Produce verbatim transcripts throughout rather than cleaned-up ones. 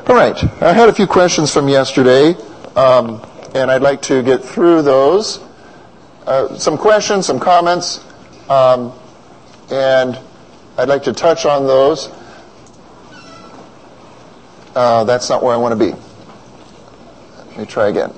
All right, I had a few questions from yesterday, um, and I'd like to get through those. Uh, some questions, some comments, um, and I'd like to touch on those. Uh, that's not where I want to be. Let me try again.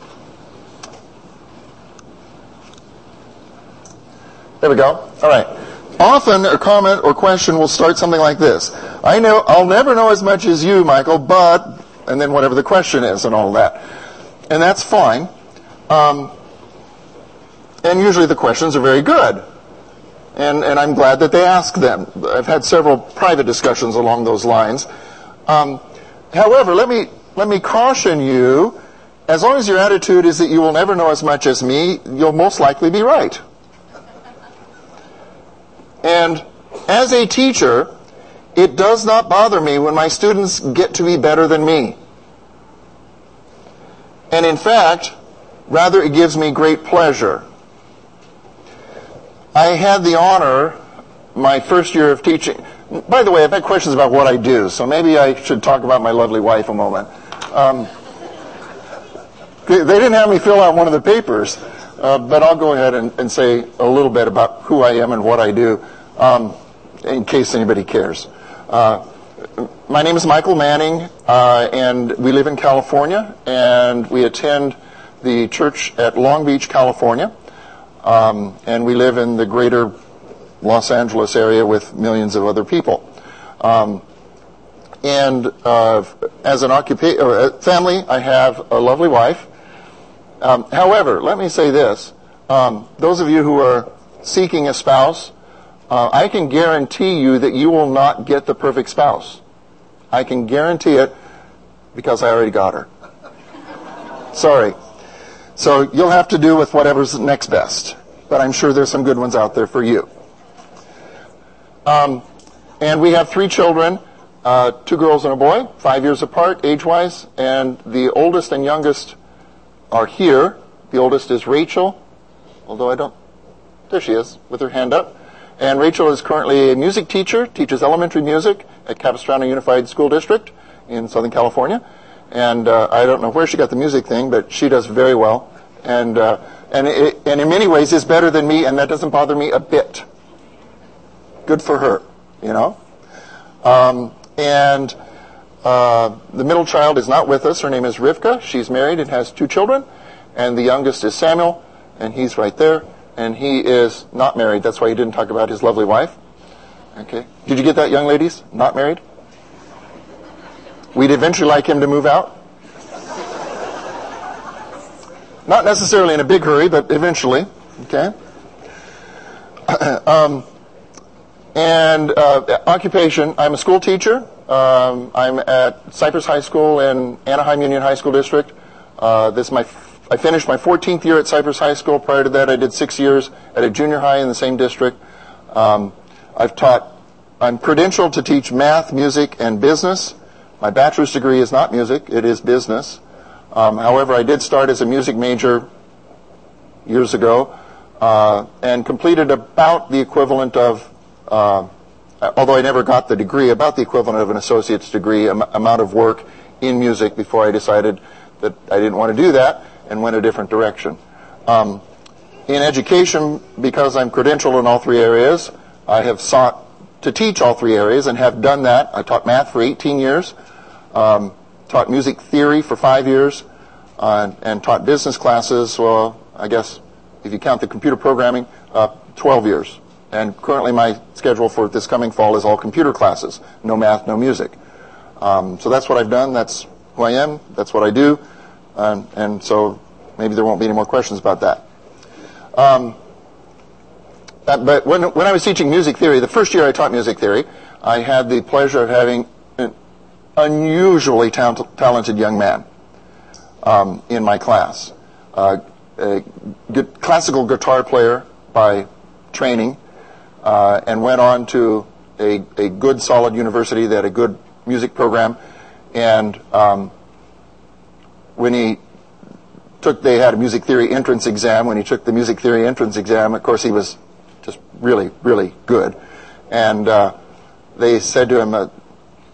There we go. All right. Often a comment or question will start something like this. I know I'll never know as much as you, Michael, but, and then whatever the question is and all that. And that's fine. Um, and usually the questions are very good. And, and I'm glad that they ask them. I've had several private discussions along those lines. Um, however, let me, let me caution you, as long as your attitude is that you will never know as much as me, you'll most likely be right. And as a teacher, it does not bother me when my students get to be better than me. And in fact, rather it gives me great pleasure. I had the honor, my first year of teaching. By the way, I've had questions about what I do, so maybe I should talk about my lovely wife a moment. Um, they didn't have me fill out one of the papers, uh, but I'll go ahead and, and say a little bit about who I am and what I do, um, in case anybody cares. Uh, my name is Michael Manning, uh, and we live in California, and we attend the church at Long Beach, California, um, and we live in the greater Los Angeles area with millions of other people. Um, and uh, as an occupa- or family, I have a lovely wife. Um, however, let me say this. Um, those of you who are seeking a spouse, uh, I can guarantee you that you will not get the perfect spouse. I can guarantee it because I already got her. Sorry. So you'll have to do with whatever's next best. But I'm sure there's some good ones out there for you. Um, and we have three children, uh, two girls and a boy, five years apart age-wise, and the oldest and youngest are here. The oldest is Rachel, although I don't, there she is, with her hand up. And Rachel is currently a music teacher, teaches elementary music at Capistrano Unified School District in Southern California. And uh, I don't know where she got the music thing, but she does very well. And, uh, and, it, and in many ways is better than me, and that doesn't bother me a bit. Good for her, you know. Um, and uh, the middle child is not with us. Her name is Rivka. She's married and has two children. And the youngest is Samuel, and he's right there. And he is not married. That's why he didn't talk about his lovely wife. Okay. Did you get that, young ladies? Not married? We'd eventually like him to move out. Not necessarily in a big hurry, but eventually. Okay. um, and uh, occupation, I'm a school teacher. Um, I'm at Cypress High School in Anaheim Union High School District. Uh, this is my I finished my fourteenth year at Cypress High School. Prior to that, I did six years at a junior high in the same district. Um, I've taught, I'm credentialed to teach math, music, and business. My bachelor's degree is not music, it is business. Um, however, I did start as a music major years ago uh, and completed about the equivalent of, uh, although I never got the degree, about the equivalent of an associate's degree am- amount of work in music before I decided that I didn't want to do that and went a different direction. Um, in education, because I'm credentialed in all three areas, I have sought to teach all three areas and have done that. I taught math for eighteen years, um, taught music theory for five years, uh, and taught business classes, well, I guess if you count the computer programming, uh, twelve years. And currently my schedule for this coming fall is all computer classes, no math, no music. Um, so that's what I've done, that's who I am, that's what I do. Um, and so maybe there won't be any more questions about that. Um, but when, when I was teaching music theory, the first year I taught music theory, I had the pleasure of having an unusually ta- talented young man um, in my class. Uh, a good classical guitar player by training, uh, and went on to a, a good, solid university that had a good music program. And um, when he took, they had a music theory entrance exam. When he took the music theory entrance exam, of course, he was just really, really good. And uh, they said to him, uh,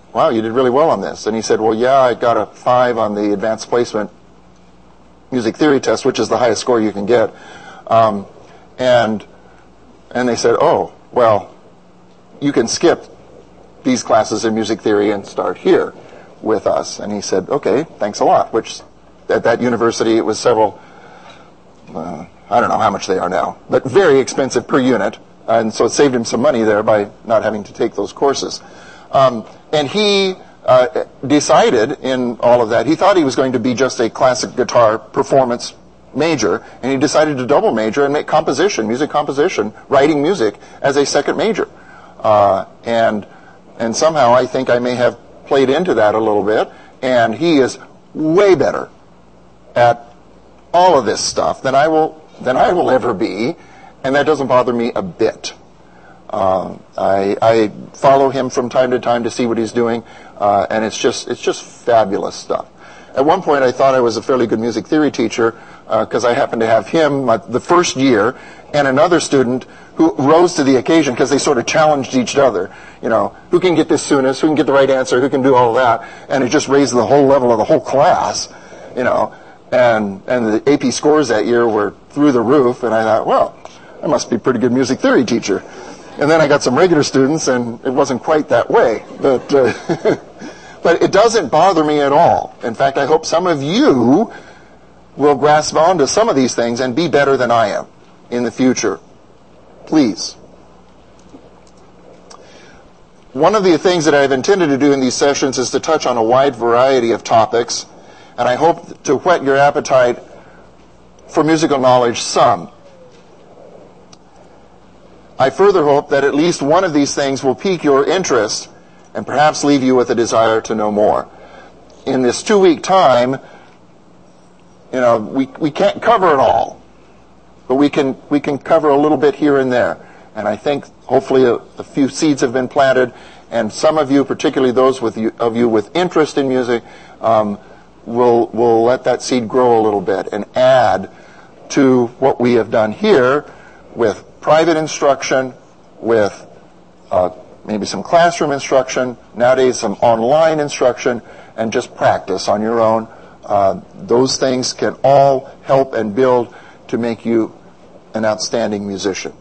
wow, you did really well on this. And he said, well, yeah, I got a five on the advanced placement music theory test, which is the highest score you can get. Um, and and they said, oh, well, you can skip these classes in music theory and start here with us. And he said, okay, thanks a lot, which at that university it was several, uh, I don't know how much they are now, but very expensive per unit. And so it saved him some money there by not having to take those courses. Um, and he uh, decided in all of that, he thought he was going to be just a classic guitar performance major, and he decided to double major and make composition, music composition, writing music as a second major. Uh, and and somehow I think I may have played into that a little bit, and he is way better at all of this stuff than I will than I will ever be, and that doesn't bother me a bit. Uh, I, I follow him from time to time to see what he's doing, uh, and it's just it's just fabulous stuff. At one point, I thought I was a fairly good music theory teacher because uh, I happened to have him uh, the first year and another student who rose to the occasion because they sort of challenged each other. You know, who can get this soonest? Who can get the right answer? Who can do all of that? And it just raised the whole level of the whole class. You know, and and the A P scores that year were through the roof. And I thought, well, I must be a pretty good music theory teacher. And then I got some regular students, and it wasn't quite that way. But uh, but it doesn't bother me at all. In fact, I hope some of you will grasp on to some of these things and be better than I am in the future. Please. One of the things that I've intended to do in these sessions is to touch on a wide variety of topics, and I hope to whet your appetite for musical knowledge some. I further hope that at least one of these things will pique your interest and perhaps leave you with a desire to know more. In this two-week time, you know, we we can't cover it all, but we can we can cover a little bit here and there. And I think hopefully a, a few seeds have been planted, and some of you, particularly those with you, of you with interest in music, um, will will let that seed grow a little bit and add to what we have done here with private instruction, with uh, maybe some classroom instruction, nowadays some online instruction, and just practice on your own. Uh, those things can all help and build to make you an outstanding musician.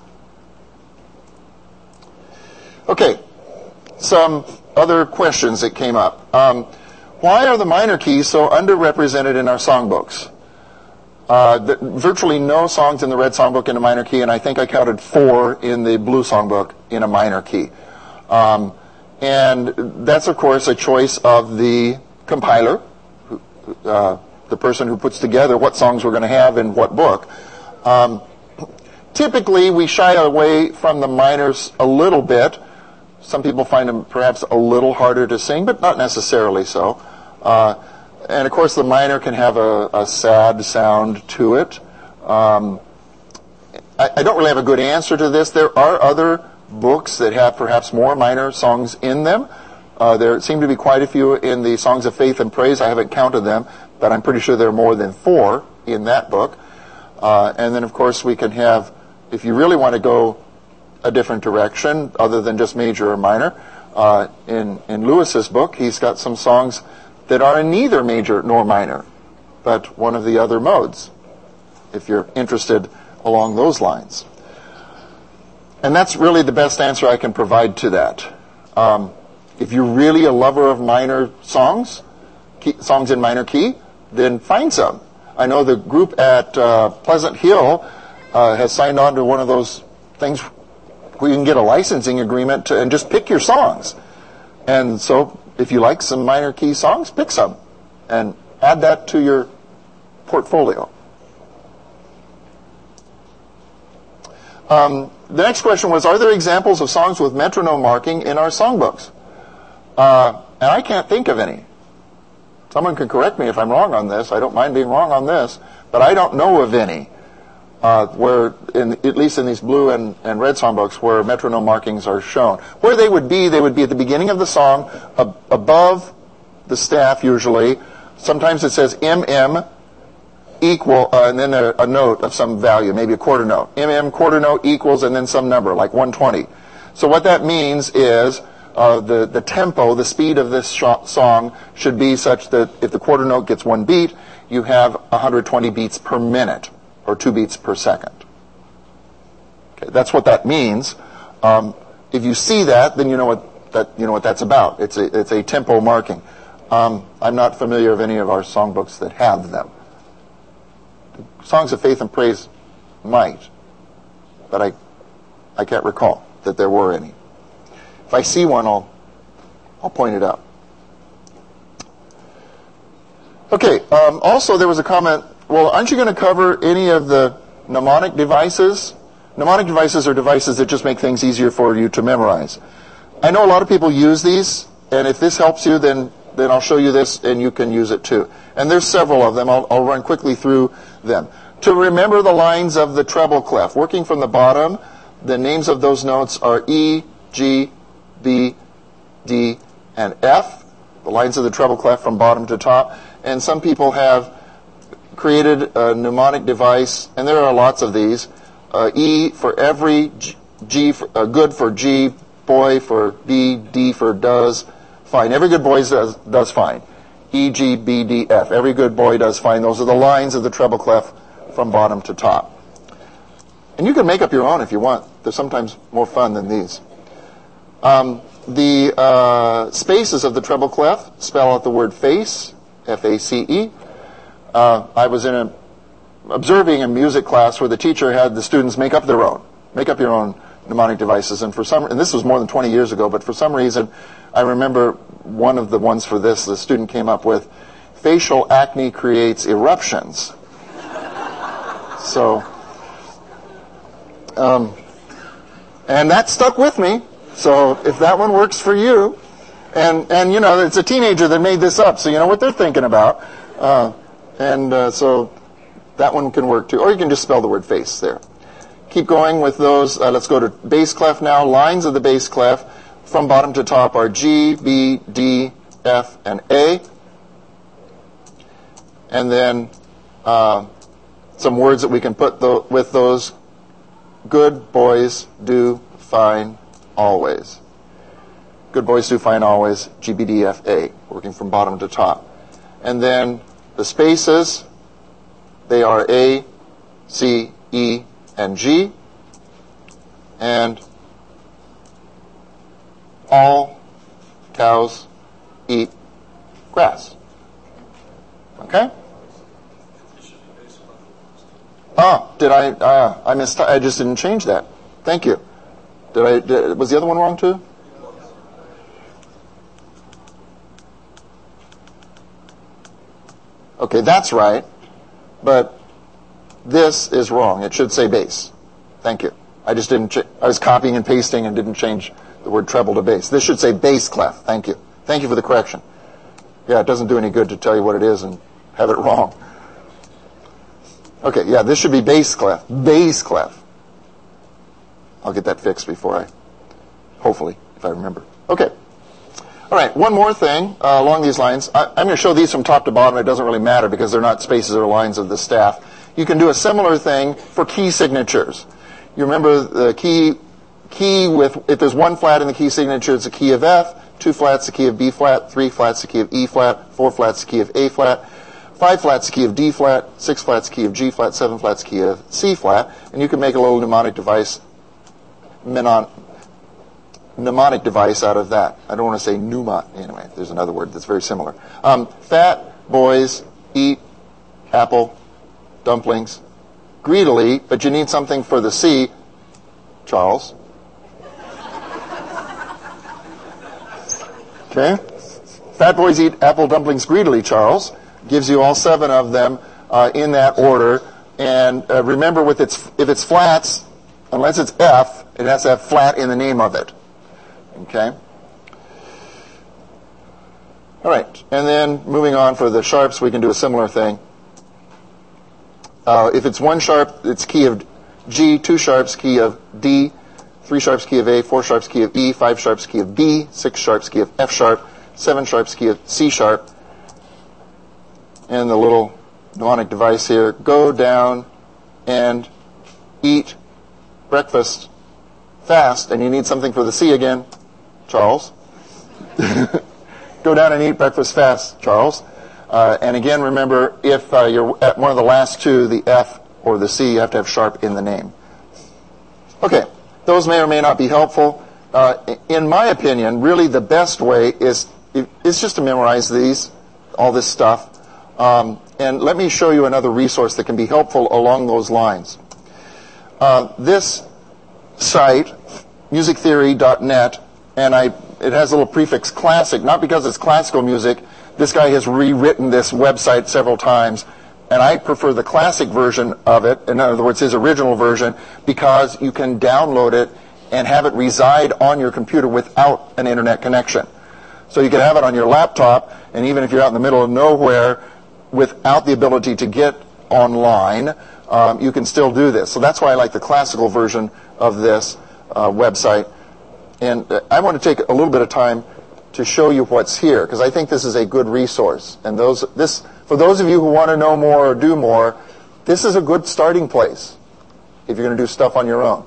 Okay, some other questions that came up. Um, why are the minor keys so underrepresented in our songbooks? Uh, the, virtually no songs in the red songbook in a minor key, and I think I counted four in the blue songbook in a minor key. Um, and that's, of course, a choice of the compiler, uh, the person who puts together what songs we're going to have in what book. Um, typically, we shy away from the minors a little bit. Some people find them perhaps a little harder to sing, but not necessarily so. Uh, And, of course, the minor can have a, a sad sound to it. Um, I, I don't really have a good answer to this. There are other books that have perhaps more minor songs in them. Uh, there seem to be quite a few in the Songs of Faith and Praise. I haven't counted them, but I'm pretty sure there are more than four in that book. Uh, and then, of course, we can have, if you really want to go a different direction, other than just major or minor, uh, in, in Lewis's book, he's got some songs that are in neither major nor minor, but one of the other modes, if you're interested along those lines. And that's really the best answer I can provide to that. Um, if you're really a lover of minor songs, key, songs in minor key, then find some. I know the group at uh, Pleasant Hill uh, has signed on to one of those things where you can get a licensing agreement to, and just pick your songs. And so if you like some minor key songs, pick some and add that to your portfolio. Um, the next question was, are there examples of songs with metronome marking in our songbooks? Uh, and I can't think of any. Someone can correct me if I'm wrong on this. I don't mind being wrong on this, but I don't know of any uh, where, in, at least in these blue and, and red songbooks, where metronome markings are shown. Where they would be, they would be at the beginning of the song, ab- above the staff usually. Sometimes it says M M equal, uh, and then a, a note of some value, maybe a quarter note. M M quarter note equals, and then some number, like one twenty. So what that means is uh, the, the tempo, the speed of this sh- song should be such that if the quarter note gets one beat, you have one hundred twenty beats per minute, or two beats per second. Okay, that's what that means. Um, if you see that, then you know what that you know what that's about. It's a it's a tempo marking. Um, I'm not familiar of any of our songbooks that have them. Songs of Faith and Praise might, but I I can't recall that there were any. If I see one, I'll I'll point it out. Okay. Um, also, there was a comment. Well, aren't you going to cover any of the mnemonic devices? Mnemonic devices are devices that just make things easier for you to memorize. I know a lot of people use these, and if this helps you, then then I'll show you this, and you can use it too. And there's several of them. I'll, I'll run quickly through them. To remember the lines of the treble clef, working from the bottom, the names of those notes are E, G, B, D, and F. The lines of the treble clef from bottom to top. And some people have created a mnemonic device, and there are lots of these. Uh, E for every, G, G for, uh, good for G, boy for B, D for does, fine. Every good boy does, does fine. E, G, B, D, F. Every good boy does fine. Those are the lines of the treble clef from bottom to top. And you can make up your own if you want. They're sometimes more fun than these. Um, the uh, spaces of the treble clef spell out the word face, F A C E. Uh, I was in a observing a music class where the teacher had the students make up their own, make up your own mnemonic devices. And for some, and this was more than twenty years ago, but for some reason, I remember one of the ones for this, the student came up with, facial acne creates eruptions. So, um, and that stuck with me. So if that one works for you, and, and you know, it's a teenager that made this up, so you know what they're thinking about. Uh, and uh, so that one can work too. Or you can just spell the word face there. Keep going with those. Uh, let's go to bass clef now. Lines of the bass clef from bottom to top are G, B, D, F, and A. And then uh, some words that we can put th- with those. Good boys do fine always. Good boys do fine always. G, B, D, F, A. Working from bottom to top. And then the spaces, they are A, C, E, and G. And all cows eat grass. Okay? Oh, did I? Uh, I missed. I just didn't change that. Thank you. Did I? Did, was the other one wrong too? Okay, that's right. But this is wrong. It should say bass. Thank you. I just didn't. Ch- I was copying and pasting and didn't change the word treble to bass. This should say bass clef. Thank you. Thank you for the correction. Yeah, it doesn't do any good to tell you what it is and have it wrong. Okay, yeah, this should be bass clef. Bass clef. I'll get that fixed before I, hopefully, if I remember. Okay. All right, one more thing uh, along these lines. I, I'm going to show these from top to bottom. It doesn't really matter because they're not spaces or lines of the staff. You can do a similar thing for key signatures. You remember the key, key with, if there's one flat in the key signature, it's a key of F, two flats, the key of B flat, three flats, the key of E flat, four flats, the key of A flat, five flats, the key of D flat, six flats, key of G flat, seven flats, key of C flat, and you can make a little mnemonic device, menon, mnemonic device out of that. I don't want to say pneuma. Anyway, there's another word that's very similar. Um, fat boys eat apple dumplings greedily, but you need something for the C, Charles. Okay? Fat boys eat apple dumplings greedily, Charles. Gives you all seven of them uh, in that order. And uh, remember, with its if it's flats, unless it's F, it has to have flat in the name of it. Okay? All right. And then moving on for the sharps, we can do a similar thing. Uh, if it's one sharp, it's key of G, two sharps, key of D, three sharps, key of A, four sharps, key of E, five sharps, key of B, six sharps, key of F sharp, seven sharps, key of C sharp. And the little mnemonic device here, go down and eat breakfast fast. And you need something for the C again, Charles. Go down and eat breakfast fast, Charles. Uh, and again, remember, if uh, you're at one of the last two, the F or the C, you have to have sharp in the name. Okay, those may or may not be helpful. Uh, in my opinion, really the best way is is just to memorize these, all this stuff. Um, and let me show you another resource that can be helpful along those lines. Uh, this site, music theory dot net, and I it has a little prefix classic, not because it's classical music. This guy has rewritten this website several times, and I prefer the classic version of it, in other words, his original version, because you can download it and have it reside on your computer without an internet connection. So you can have it on your laptop, and even if you're out in the middle of nowhere without the ability to get online, um, you can still do this. So that's why I like the classical version of this uh, website. And uh, I want to take a little bit of time to show you what's here, because I think this is a good resource. And those, this, for those of you who want to know more or do more, this is a good starting place if you're going to do stuff on your own.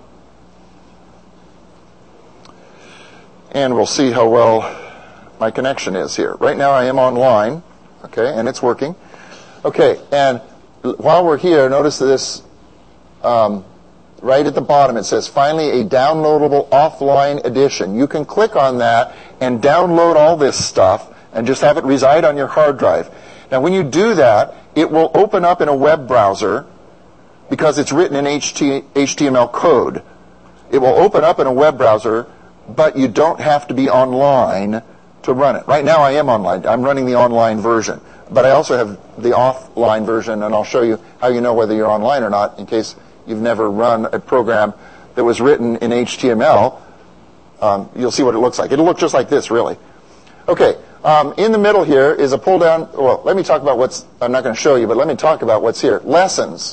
And we'll see how well my connection is here. Right now I am online, okay, and it's working. Okay, and while we're here, notice this, um, right at the bottom it says, finally a downloadable offline edition. You can click on that and download all this stuff and just have it reside on your hard drive. Now when you do that, it will open up in a web browser because it's written in H T M L code. It will open up in a web browser, but you don't have to be online to run it. Right now I am online. I'm running the online version. But I also have the offline version, and I'll show you how you know whether you're online or not in case you've never run a program that was written in H T M L. Um, you'll see what it looks like. It'll look just like this, really. Okay, um, in the middle here is a pull-down. Well, let me talk about what's, I'm not going to show you, but let me talk about what's here. Lessons.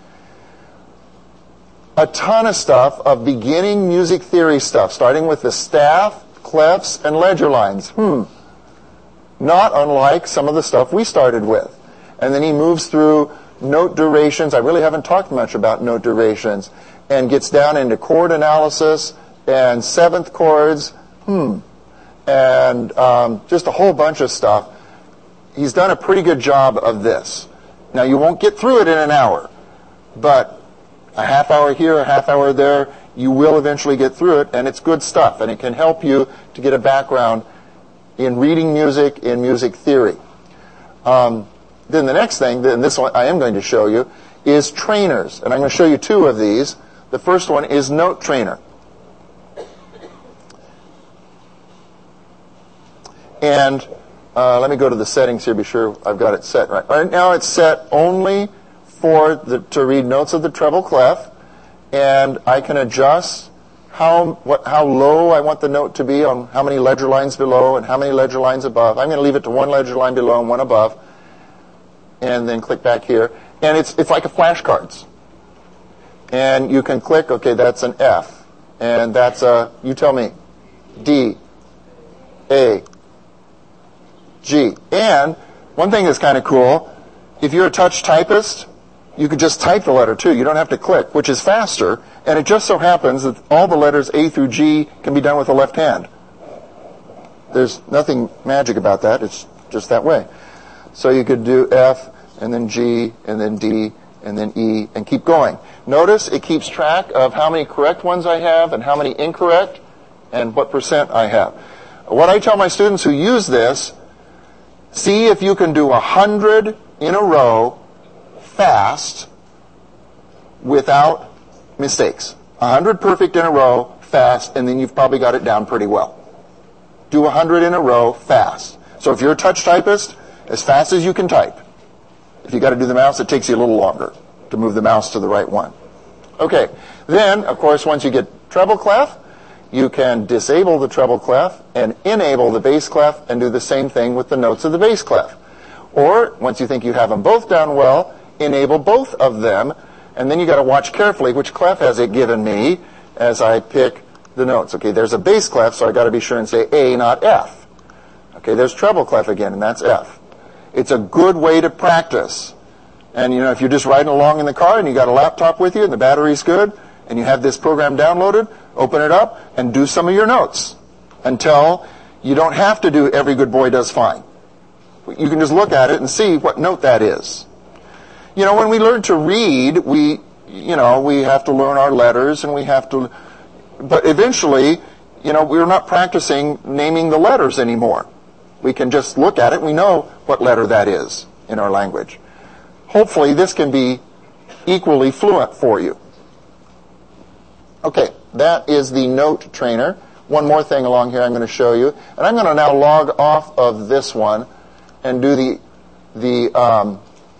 A ton of stuff of beginning music theory stuff, starting with the staff, clefs, and ledger lines. Hmm. Not unlike some of the stuff we started with. And then he moves through note durations. I really haven't talked much about note durations. And gets down into chord analysis and seventh chords. Hmm. And um, just a whole bunch of stuff. He's done a pretty good job of this. Now, you won't get through it in an hour. But a half hour here, a half hour there, you will eventually get through it, and it's good stuff, and it can help you to get a background in reading music, in music theory. Um, then the next thing, and this one I am going to show you, is trainers, and I'm going to show you two of these. The first one is Note Trainer. And uh, let me go to the settings here, be sure I've got it set right. Right now it's set only for the, to read notes of the treble clef, and I can adjust how what how low I want the note to be on how many ledger lines below and how many ledger lines above. I'm going to leave it to one ledger line below and one above, and then click back here. And it's it's like a flashcards. And you can click, okay, that's an F, and that's a, you tell me, D, A, G. And one thing that's kind of cool, if you're a touch typist, you could just type the letter too. You don't have to click, which is faster. And it just so happens that all the letters A through G can be done with the left hand. There's nothing magic about that. It's just that way. So you could do F, and then G, and then D, and then E, and keep going. Notice it keeps track of how many correct ones I have and how many incorrect and what percent I have. What I tell my students who use this, see if you can do a hundred in a row fast without mistakes. A hundred perfect in a row fast, and then you've probably got it down pretty well. Do a hundred in a row fast. So if you're a touch typist, as fast as you can type. If you got to do the mouse, it takes you a little longer to move the mouse to the right one. Okay, then of course once you get treble clef, you can disable the treble clef and enable the bass clef and do the same thing with the notes of the bass clef. Or once you think you have them both down well, enable both of them, and then you got to watch carefully which clef has it given me as I pick the notes. Okay, there's a bass clef, so I got to be sure and say A, not F. Okay, there's treble clef again, and that's F. It's a good way to practice. And you know, if you're just riding along in the car and you got a laptop with you and the battery's good, and you have this program downloaded, open it up and do some of your notes until You don't have to do every good boy does fine. You can just look at it and see what note that is. You know, when we learn to read, we, you know, we have to learn our letters and we have to, but eventually, you know, we're not practicing naming the letters anymore. We can just look at it and we know what letter that is in our language. Hopefully this can be equally fluent for you. Okay, that is the note trainer. One more thing along here I'm going to show you. And I'm going to now log off of this one and do the the um,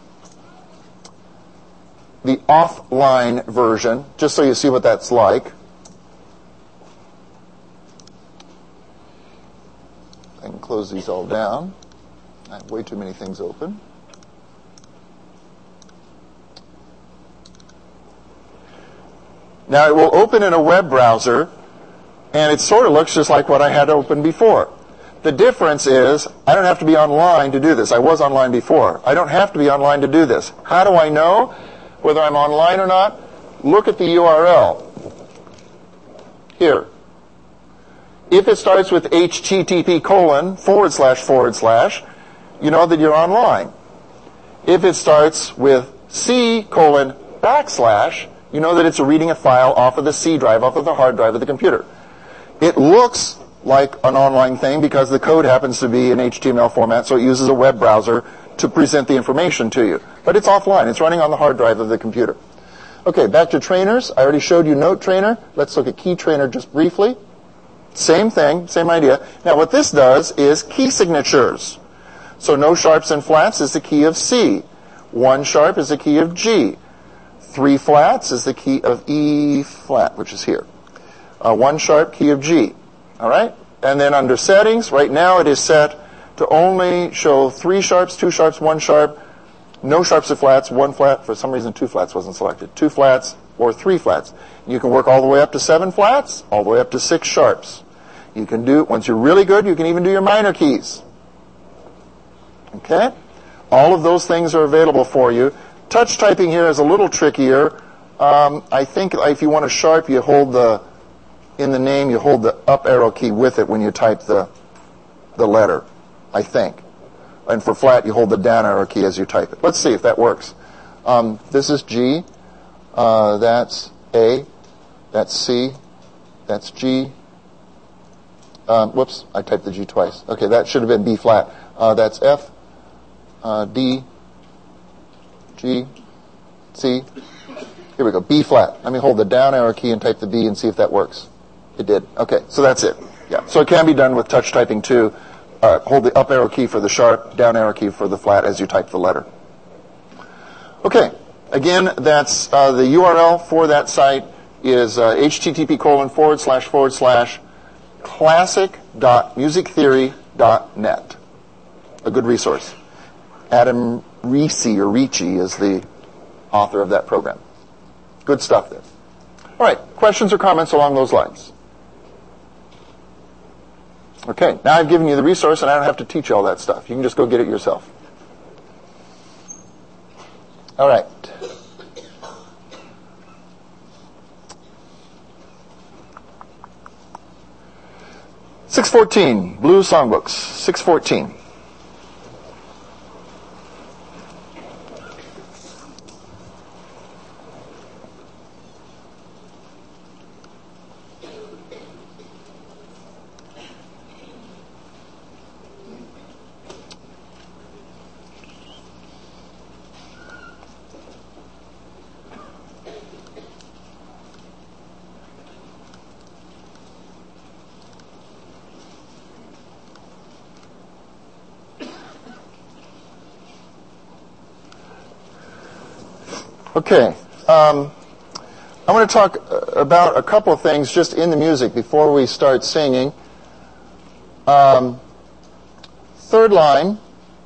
the offline version, just so you see what that's like. I can close these all down. I have way too many things open. Now it will open in a web browser, and it sort of looks just like what I had open before. The difference is I don't have to be online to do this. I was online before. I don't have to be online to do this. How do I know whether I'm online or not? Look at the U R L here. If it starts with http colon forward slash forward slash, you know that you're online. If it starts with C colon backslash, you know that it's reading a file off of the C drive, off of the hard drive of the computer. It looks like an online thing because the code happens to be in H T M L format, so it uses a web browser to present the information to you. But it's offline. It's running on the hard drive of the computer. Okay, back to trainers. I already showed you Note Trainer. Let's look at Key Trainer just briefly. Same thing, same idea. Now what this does is key signatures. So no sharps and flats is the key of C. One sharp is the key of G. Three flats is the key of E flat, which is here. Uh, one sharp, key of G. All right? And then under settings, right now it is set to only show three sharps, two sharps, one sharp, no sharps or flats, one flat. For some reason, two flats wasn't selected. Two flats or three flats. You can work all the way up to seven flats, all the way up to six sharps. You can do, once you're really good, you can even do your minor keys. Okay? All of those things are available for you. Touch typing here is a little trickier. Um, I think if you want a sharp, you hold the, in the name, you hold the up arrow key with it when you type the, the letter, I think. And for flat, you hold the down arrow key as you type it. Let's see if that works. Um, this is G. Uh, that's A. That's C. That's G. Um, whoops, I typed the G twice. Okay, that should have been B flat. Uh, that's F. Uh, D. G, C, here we go, B flat. Let me hold the down arrow key and type the B and see if that works. It did. Okay, so that's it. Yeah, so it can be done with touch typing too. Uh, hold the up arrow key for the sharp, down arrow key for the flat as you type the letter. Okay, again, that's uh, the U R L for that site is uh, http colon forward slash forward slash classic dot music theory dot net. A good resource. Adam Ricci, or Ricci, is the author of that program. Good stuff there. All right, questions or comments along those lines? Okay, now I've given you the resource and I don't have to teach you all that stuff. You can just go get it yourself. All right. six fourteen, Blue Songbooks, six fourteen. Okay, um, I want to talk about a couple of things just in the music before we start singing. Um, third line.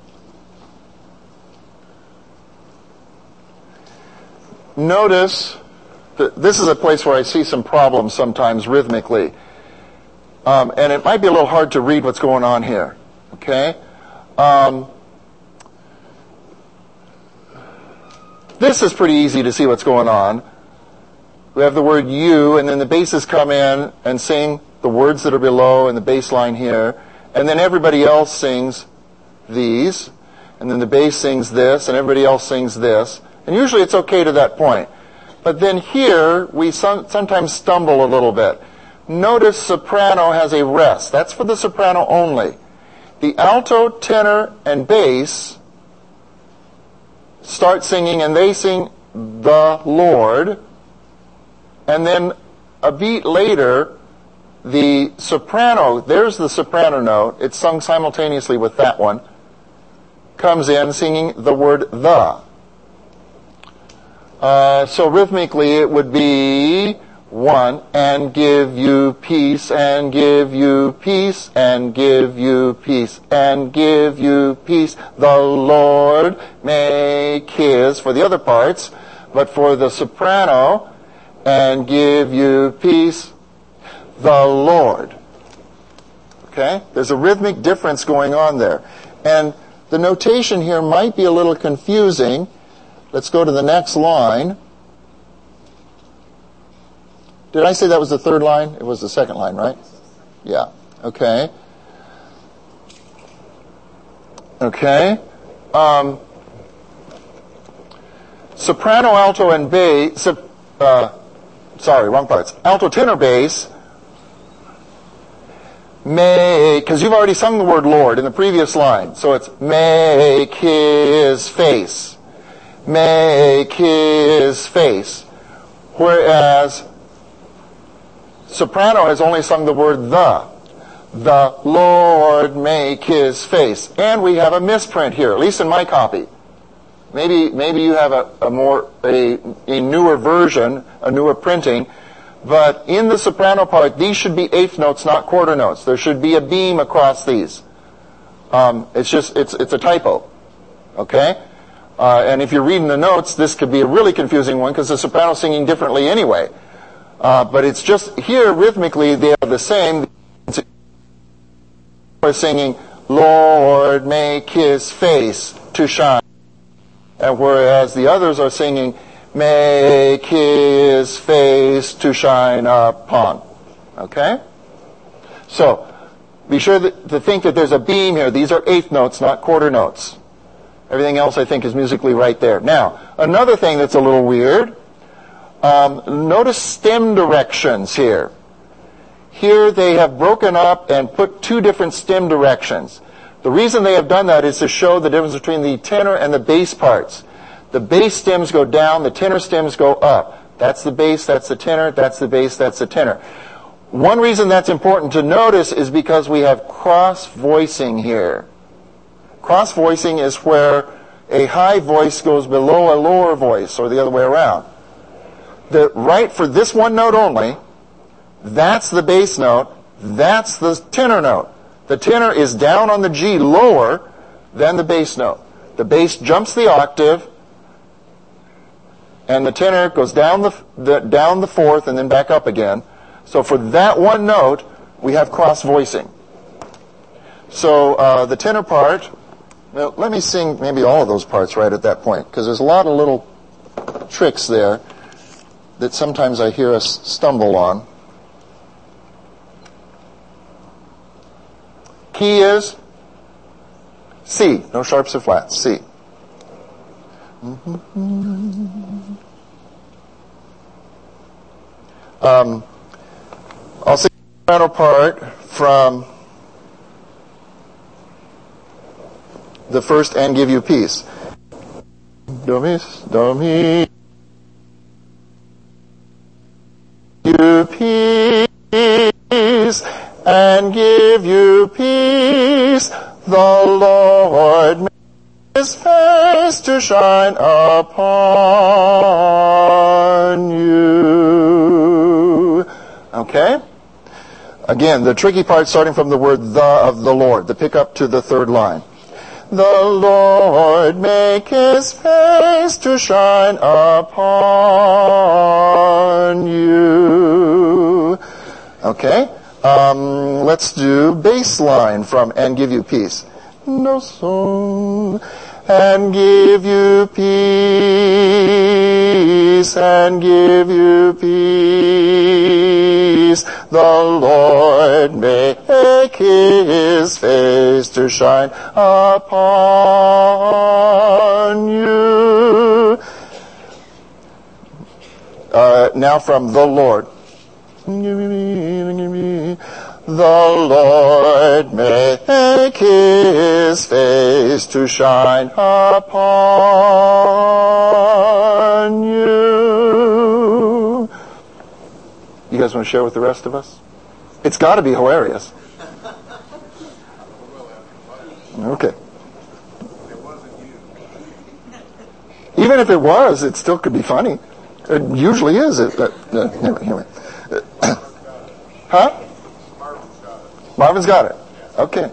Notice that this is a place where I see some problems sometimes rhythmically. Um, and it might be a little hard to read what's going on here. Okay? Um, This is pretty easy to see what's going on. We have the word you, and then the basses come in and sing the words that are below and the bass line here. and then everybody else sings these, and then the bass sings this, and everybody else sings this. And usually it's okay to that point. But then here, we some, sometimes stumble a little bit. Notice soprano has a rest. That's for the soprano only. The alto, tenor, and bass start singing, and they sing the Lord. And then a beat later, the soprano, there's the soprano note, it's sung simultaneously with that one, comes in singing the word the. Uh, so rhythmically it would be one, and give you peace, and give you peace, and give you peace, and give you peace. The Lord make his, for the other parts, but for the soprano, and give you peace, the Lord. Okay? There's a rhythmic difference going on there. And the notation here might be a little confusing. Let's go to the next line. Did I say that was the third line? It was the second line, right? Yeah. Okay. Okay. Um, soprano, alto, and bass. Uh, sorry, wrong parts. Alto, tenor, bass. Make, because you've already sung the word Lord in the previous line. So it's make his face. Make his face. Whereas soprano has only sung the word the. The Lord make his face. And we have a misprint here, at least in my copy. Maybe maybe you have a, a more a, a newer version, a newer printing. But in the soprano part, these should be eighth notes, not quarter notes. There should be a beam across these. Um, it's just it's it's a typo. Okay? Uh, and if you're reading the notes, this could be a really confusing one because the soprano's singing differently anyway. Uh, but it's just here rhythmically they are the same. We're singing, Lord, make his face to shine. And whereas the others are singing, make his face to shine upon. Okay? So, be sure that, to think that there's a beam here. These are eighth notes, not quarter notes. Everything else, I think, is musically right there. Now, another thing that's a little weird, um, notice stem directions here. Here they have broken up and put two different stem directions. The reason they have done that is to show the difference between the tenor and the bass parts. The bass stems go down, the tenor stems go up. That's the bass, that's the tenor, that's the bass, that's the tenor. One reason that's important to notice is because we have cross-voicing here. Cross-voicing is where a high voice goes below a lower voice, or the other way around. The right for this one note only, that's the bass note, that's the tenor note. The tenor is down on the G lower than the bass note. The bass jumps the octave, and the tenor goes down the, the down the fourth and then back up again. So for that one note, we have cross-voicing. So uh, the tenor part, well, let me sing maybe all of those parts right at that point, because there's a lot of little tricks there that sometimes I hear us stumble on. Key is C. No sharps or flats. C. Um, I'll sing the soprano part from the first and give you peace. Do mi, do mi, you peace, and give you peace. The Lord make his face to shine upon you. Okay? Again, the tricky part starting from the word the of the Lord, the pickup to the third line. The Lord make his face to shine upon you. Okay? Um, let's do bass line from And Give You Peace. No song. And give you peace, and give you peace. The Lord make make his face to shine upon you. Uh, now from the Lord. The Lord make his face to shine upon you. You guys want to share with the rest of us? It's got to be hilarious. Okay. Even if it was, it still could be funny. It usually is. It, uh, uh, anyway. Huh? Marvin's got it. Okay.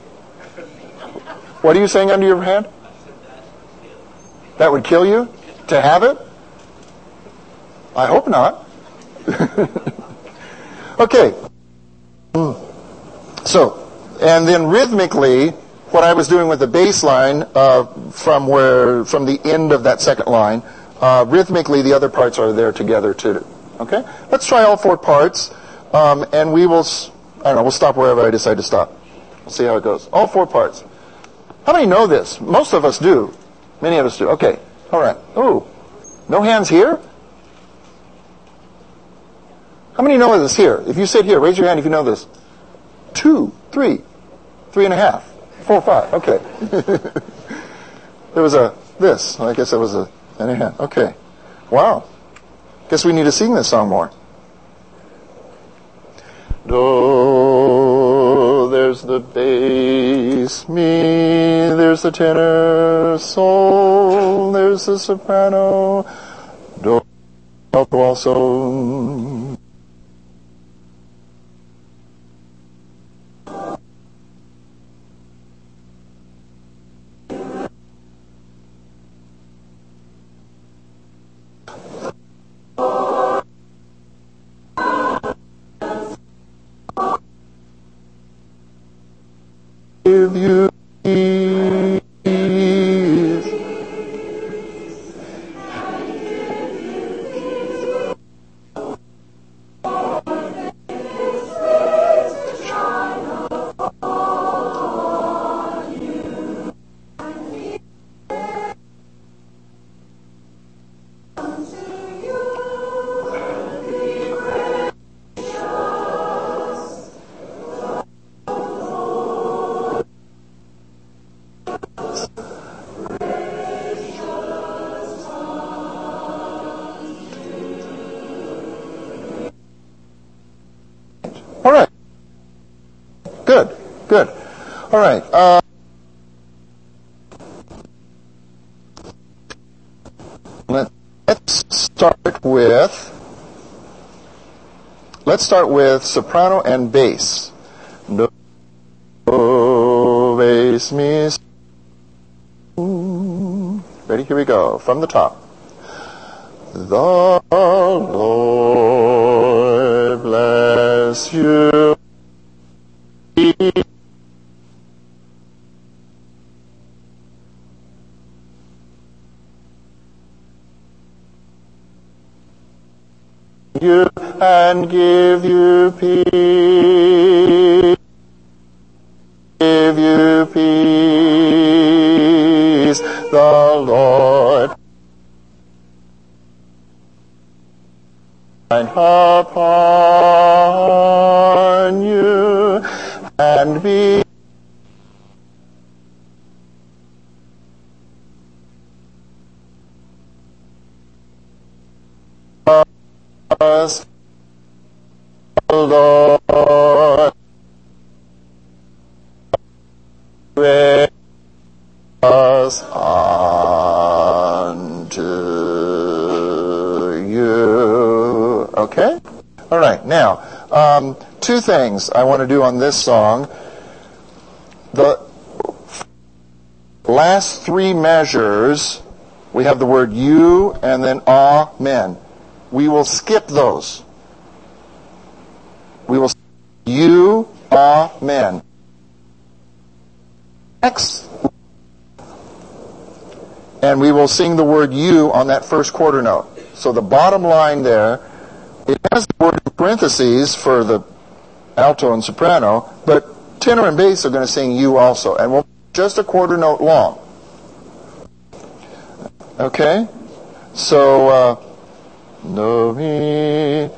What are you saying under your hand? That would kill you? To have it? I hope not. Okay. So, and then rhythmically, what I was doing with the bass line uh, from where, from the end of that second line, uh, rhythmically the other parts are there together too. Okay? Let's try all four parts, um, and we will, I don't know, we'll stop wherever I decide to stop. We'll see how it goes. All four parts. How many know this? Most of us do. Many of us do. Okay. All right. Ooh. No hands here? How many know this here? If you sit here, raise your hand if you know this. Two, three, three and a half, four, five. Okay. There was a this. I guess that was a and a hand. Okay. Wow. Guess we need to sing this song more. Do, there's the bass, mi, there's the tenor, sol, there's the soprano, do, alto also. Give you peace. All right. Good. Good. All right. Uh, let, let's start with. Let's start with soprano and bass. Do, bass, mi. Ready? Here we go. From the top. The Lord bless you. You and give you peace. Give you peace. The Lord upon you and be us, Lord, with us unto you. Okay? All right. Now, um, two things I want to do on this song. The last three measures, we have the word you and then amen. We will skip those. We will skip you, amen. Next. And we will sing the word you on that first quarter note. So the bottom line there, it has the word in parentheses for the alto and soprano, but tenor and bass are going to sing you also, and we'll just a quarter note long. Okay? So, uh, do, mi,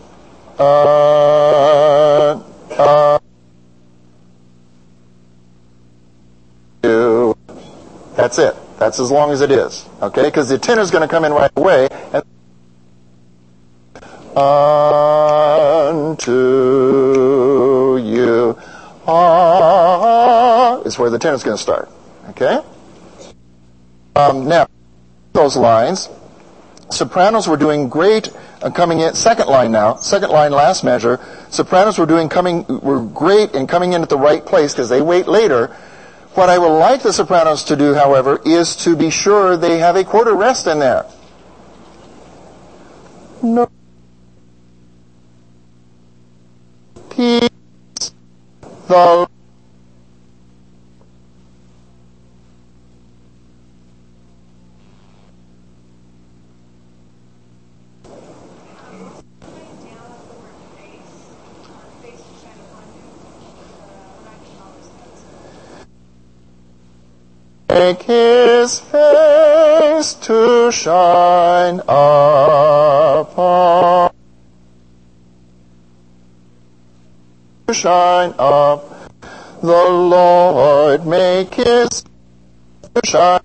uh, uh, do. That's it. That's as long as it is. Okay? Because the tenor's going to come in right away. And unto you ah, is where the tenor's going to start. Okay? Um, now, those lines, sopranos were doing great uh, coming in. Second line now, second line, last measure. Sopranos were doing coming were great in coming in at the right place because they wait later. What I would like the sopranos to do, however, is to be sure they have a quarter rest in there. No. Peace. The make his face to shine upon, to shine up. The Lord make his face to shine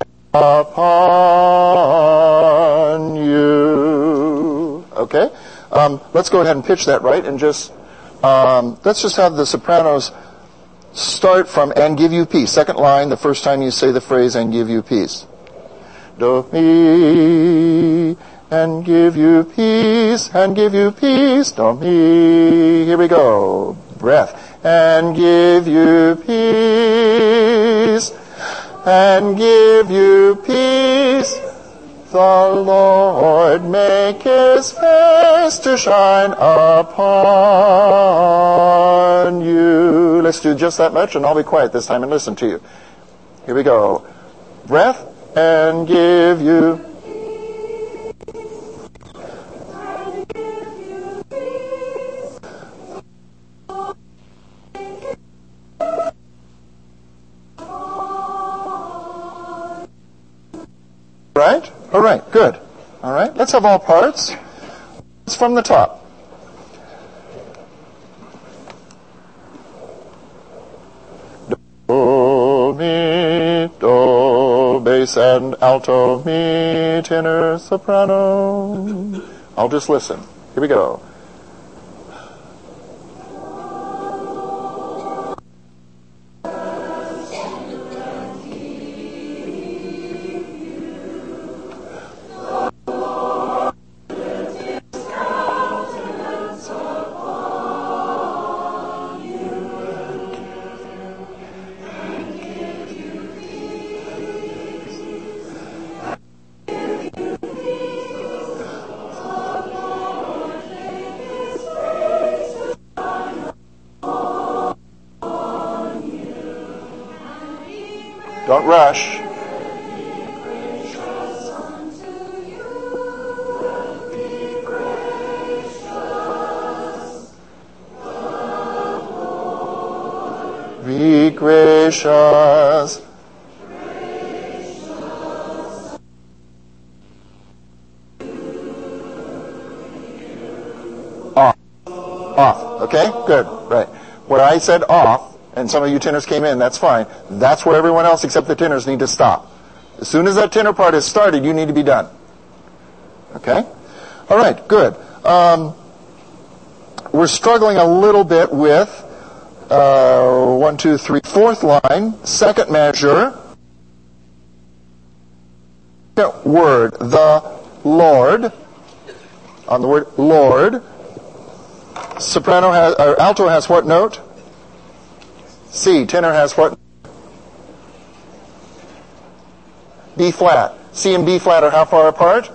upon you. Okay? Um, let's go ahead and pitch that right, and just um, let's just have the sopranos start from "and give you peace." Second line, the first time you say the phrase "and give you peace." Do me and give you peace, and give you peace. Do me. Here we go. Breath. And give you peace, and give you peace. The Lord make his face to shine upon you. Let's do just that much, and I'll be quiet this time and listen to you. Here we go. Breath, and give you. Right? All right, good. All right, let's have all parts. It's from the top. Do, mi, do, bass and alto, mi, tenor, soprano. I'll just listen. Here we go. Don't rush. Be gracious. Off. Off. Okay? Good. Right. Where I said off, and some of you tenors came in, that's fine. That's where everyone else except the tenors need to stop. As soon as that tenor part is started, you need to be done. Okay? All right, good. Um, we're struggling a little bit with uh, one, two, three, fourth line, second measure, second word, the Lord, on the word Lord. Soprano has, or alto has what note? C. Tenor has what? B flat. C and B flat are how far apart?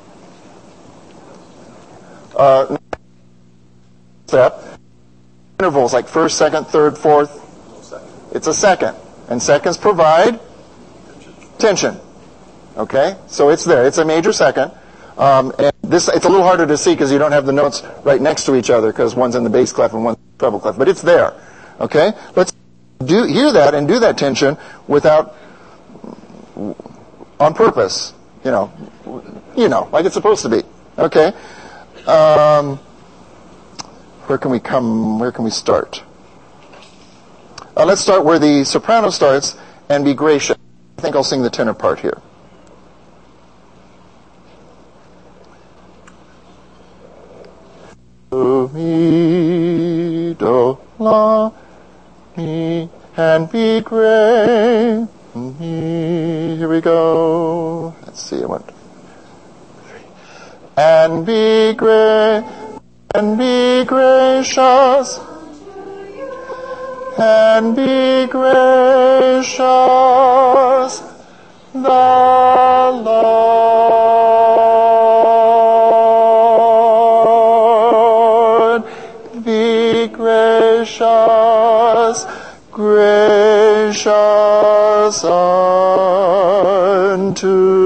Uh, step. Intervals like first, second, third, fourth. It's a second. And seconds provide tension. Okay? So it's there. It's a major second. Um, and this, it's a little harder to see because you don't have the notes right next to each other because one's in the bass clef and one's in the treble clef. But it's there. Okay? Let's do hear that and do that tension without, on purpose, you know, you know, like it's supposed to be. Okay. Um, where can we come? Where can we start? Uh, let's start where the soprano starts and be gracious. I think I'll sing the tenor part here. Do, mi, do, la, mi, and be great. Mi, here we go. Let's see, I went. Three. And be great, and be gracious, and be gracious, the Lord. Be gracious, gracious unto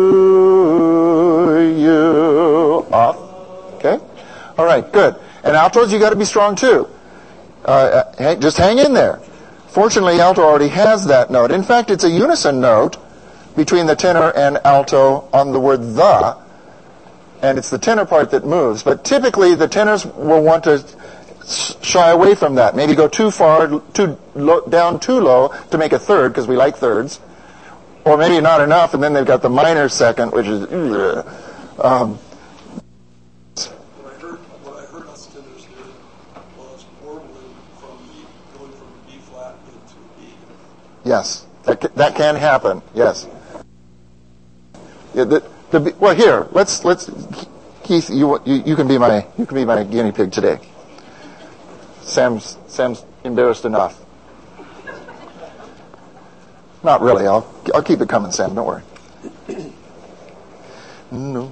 you. Off. Okay? All right, good. And altos, you got to be strong too. Uh, hang, just hang in there. Fortunately, alto already has that note. In fact, it's a unison note between the tenor and alto on the word the, and it's the tenor part that moves. But typically, the tenors will want to shy away from that. Maybe go too far, too low, down too low to make a third, because we like thirds. Or maybe not enough, and then they've got the minor second, which is... Um, Yes, that can, that can happen. Yes. Yeah, the, the, well, here let's let's Keith, you, you you can be my you can be my guinea pig today. Sam's Sam's embarrassed enough. Not really. I'll I'll keep it coming, Sam. Don't worry. No.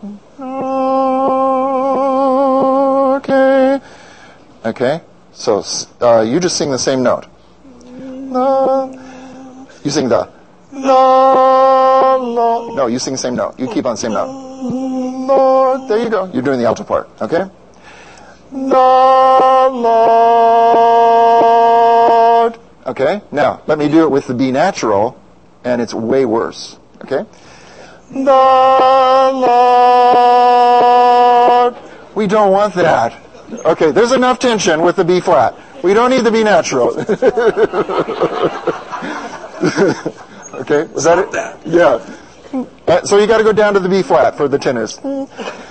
Okay. Okay. So uh, you just sing the same note. No. You sing the la, la. No, you sing the same note. You keep on the same note. Lord. There you go. You're doing the alto part. Okay? The Lord. Okay? Now, let me do it with the B natural, and it's way worse. Okay? The Lord. We don't want that. Okay, there's enough tension with the B flat. We don't need the B natural. Okay, was that it? Yeah. Uh, so you got to go down to the B flat for the tenors. The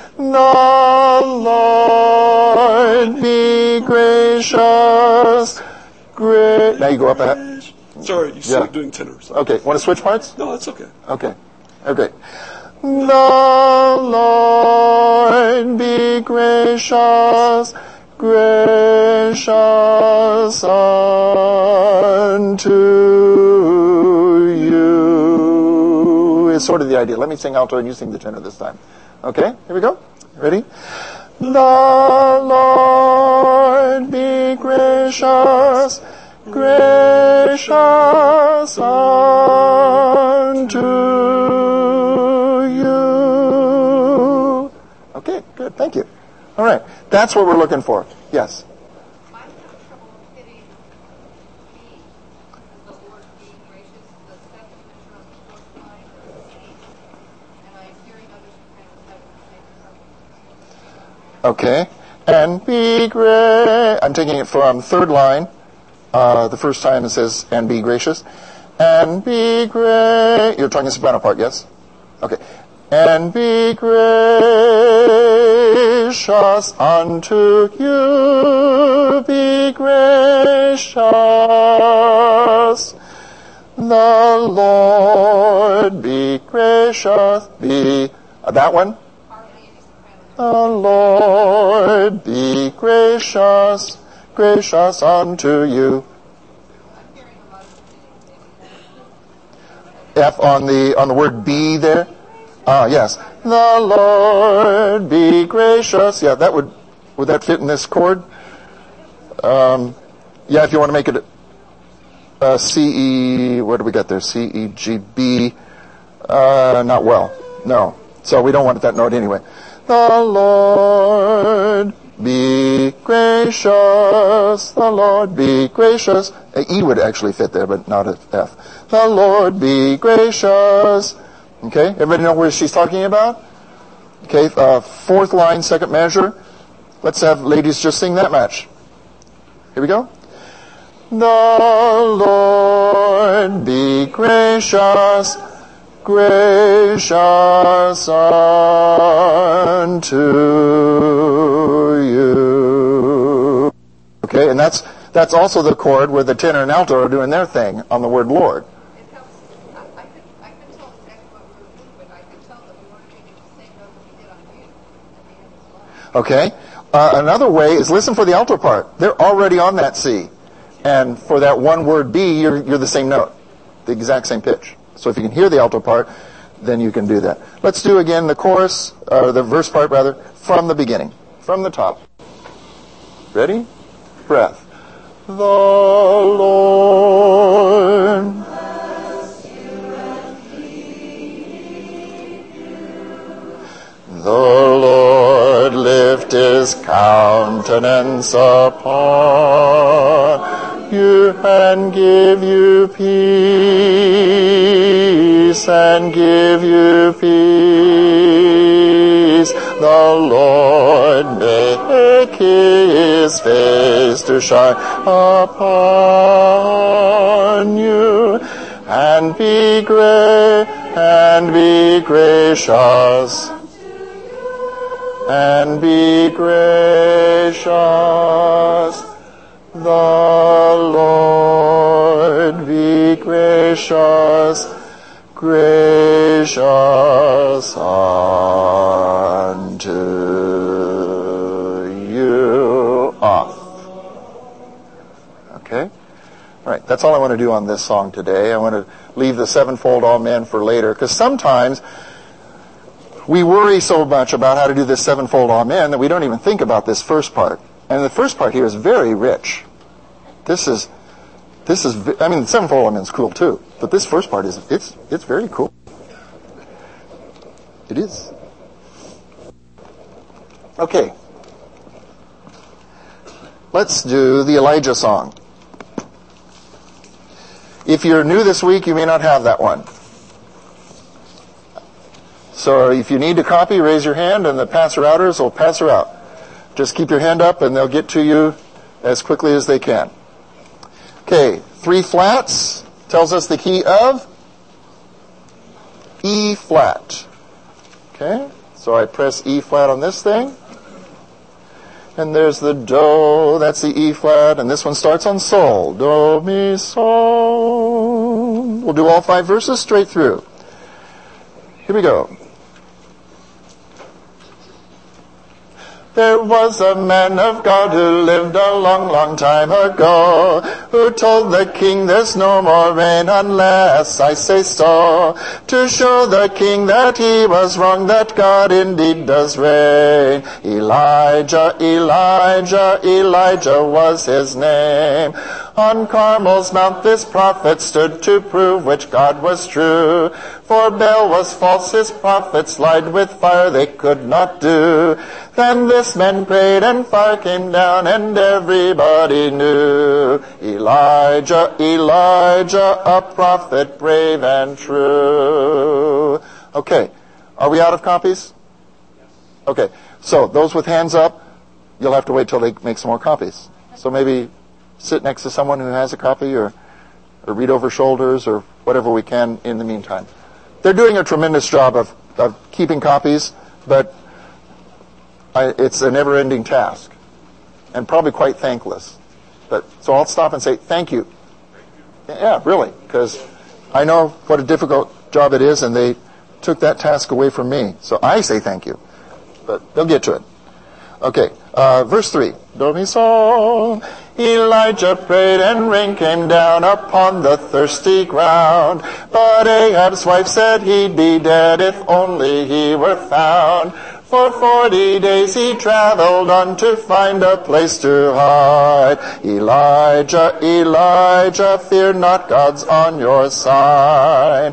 Lord be gracious. Great. Now you go up ahead. Sorry, you still yeah. doing tenors. Okay, want to switch parts? No, that's okay. Okay. Okay. The Lord be gracious, gracious unto you. Is sort of the idea. Let me sing alto and you sing the tenor this time. Okay, here we go. Ready? The Lord be gracious, gracious unto you. Okay, good. Thank you. All right. That's what we're looking for. Yes? I'm having trouble hitting B, the word being gracious, the second measure on the fourth line, or C, and I'm hearing others kind of having the same trouble. Okay. And be great. I'm taking it from third line. Uh, the first time it says, and be gracious. And be great. You're talking soprano part, yes? Okay. And be gracious unto you. Be gracious. The Lord be gracious. Be, uh, that one? The Lord be gracious, gracious unto you. F on the on the word be there. Ah, yes. The Lord be gracious. Yeah, that would would that fit in this chord? Um, yeah, if you want to make it uh, C E. What do we got there? C E G B. Uh, not well. No. So we don't want that note anyway. The Lord be gracious. The Lord be gracious. A E would actually fit there, but not an F. The Lord be gracious. Okay, everybody know where she's talking about? Okay, uh, fourth line, second measure. Let's have ladies just sing that match. Here we go. The Lord be gracious, gracious unto you. Okay, and that's that's also the chord where the tenor and alto are doing their thing on the word Lord. It helps. I, I could I could tell exactly what we were doing, but I could tell that we weren't doing it the same note that we did on you at the end as well. Okay. Uh, another way is listen for the alto part. They're already on that C. And for that one word B, you're, you're the same note, the exact same pitch. So if you can hear the alto part, then you can do that. Let's do again the chorus, or the verse part rather, from the beginning, from the top. Ready? Breath. The Lord The Lord lift his countenance upon you and give you peace, and give you peace. The Lord make his face to shine upon you, and be great, and be gracious. And be gracious, the Lord be gracious, gracious unto you. Off. Okay? All right, that's all I want to do on this song today. I want to leave the sevenfold amen for later, because sometimes we worry so much about how to do this sevenfold amen that we don't even think about this first part. And the first part here is very rich. This is, this is, I mean, the sevenfold amen is cool too, but this first part is, it's, it's very cool. It is. Okay. Let's do the Elijah song. If you're new this week, you may not have that one. So if you need a copy, raise your hand, and the passer-outers will pass her out. Just keep your hand up, and they'll get to you as quickly as they can. Okay, three flats tells us the key of E flat. Okay, so I press E flat on this thing, and there's the Do, that's the E flat, and this one starts on Sol. Do, Mi, Sol. We'll do all five verses straight through. Here we go. There was a man of God who lived a long, long time ago, who told the king there's no more rain unless I say so, to show the king that he was wrong, that God indeed does reign. Elijah, Elijah, Elijah was his name. On Carmel's mount this prophet stood to prove which God was true. For Baal was false, his prophets lied, with fire they could not do. Then this man prayed and fire came down and everybody knew. Elijah, Elijah, a prophet brave and true. Okay, are we out of copies? Okay, so those with hands up, you'll have to wait till they make some more copies. So maybe sit next to someone who has a copy, or, or read over shoulders, or whatever we can in the meantime. They're doing a tremendous job of, of keeping copies, but I, it's a never-ending task, and probably quite thankless. But so I'll stop and say thank you. Yeah, really, because I know what a difficult job it is, and they took that task away from me. So I say thank you, but they'll get to it. Okay, uh, verse three. Do, mi, sol. Elijah prayed and rain came down upon the thirsty ground. But Ahab's wife said he'd be dead if only he were found. For forty days he traveled on to find a place to hide. Elijah, Elijah, fear not, God's on your side.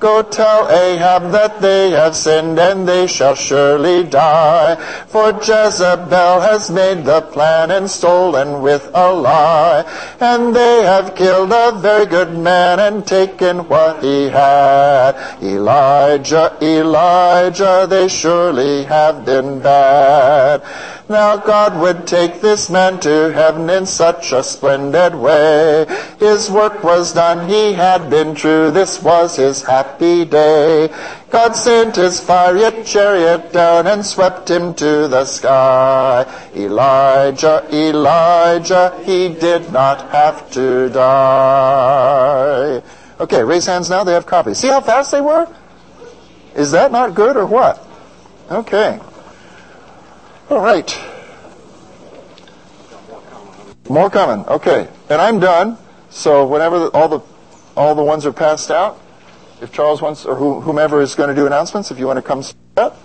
Go tell Ahab that they have sinned, and they shall surely die. For Jezebel has made the plan and stolen with a lie. And they have killed a very good man and taken what he had. Elijah, Elijah, they surely have been bad. Now God would take this man to heaven in such a splendid way. His work was done, he had been true, this was his happy day. God sent his fiery chariot down and swept him to the sky. Elijah, Elijah, he did not have to die. Okay, raise hands now, they have copies. See how fast they were? Is that not good or what? Okay. All right. More coming. Okay. And I'm done. So whenever the, all the all the ones are passed out, if Charles wants, or who, whomever is going to do announcements, if you want to come up.